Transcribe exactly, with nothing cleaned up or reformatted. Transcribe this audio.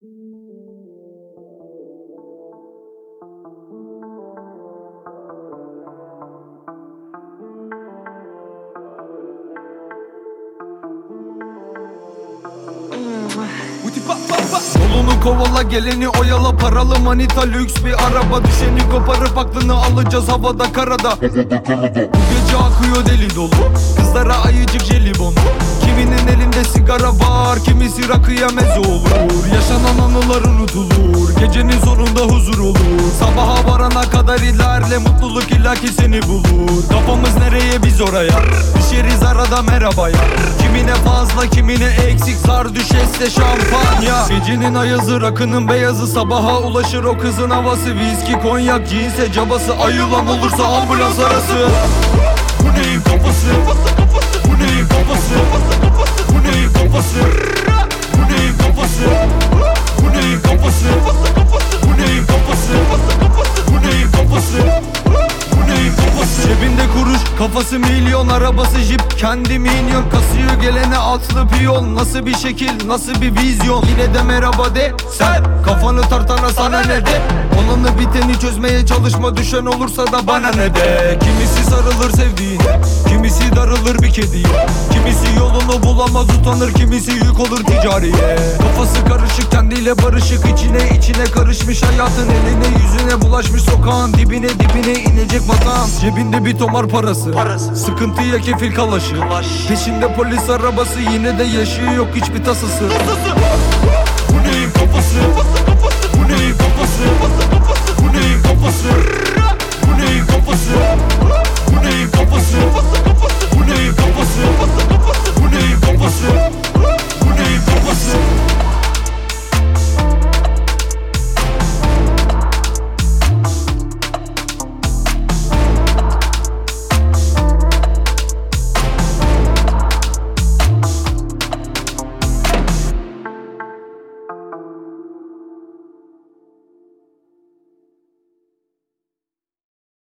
Yolunu kovala, geleni oyala, paralı manita, lüks bir araba. Düşeni koparıp aklını alacağız havada karada. Bu gece akıyor deli dolu, kızlara ayıcık jelibonu. Kiminin elinde sigara var, kimisi rakıya meze olur. Yaşanan anılar unutulur, gecenin sonunda huzur olur. Sabaha varana kadar ilerle, mutluluk illaki seni bulur. Kafamız nereye biz oraya, düşeriz arada merhabaya. Kimine fazla kimine eksik, zar düşesse şampanya. Gecenin ayazı, rakının beyazı, sabaha ulaşır o kızın havası. Viski, konyak, cinse cabası, ayılan olursa ambulans arası. Bu neyin kafası? Bu neyin kafası? Bu neyin kafası? Bu neyin kafası? Bu neyin kafası? Bu neyin kafası? Bu neyin kafası? Bu neyin kafası? Cebinde kuruş, kafası milyon, arabası jip, kendi minyon. Kasıyor gelene atlı piyon. Nasıl bir şekil, nasıl bir vizyon? Yine de merhaba de sen, kafanı tartana sana ne de. Olanı biteni çözmeye çalışma, düşen olursa da bana ne de. Kimisi sarılır sevdiğine, kimisi darılır bir kediye. Kimisi yolunu bulamaz utanır, kimisi yük olur ticariye. Kafası karışık, kendiyle barışık, içine içine karışmış hayatın. Eline yüzüne bulaşmış, sokağın dibine dibine inecek vatan. Cebinde bir tomar parası, parası. Sıkıntıya kefil kalaşı, Kalaş. Peşinde polis arabası, yine de yaşıyor, yok hiçbir tasası, tasası.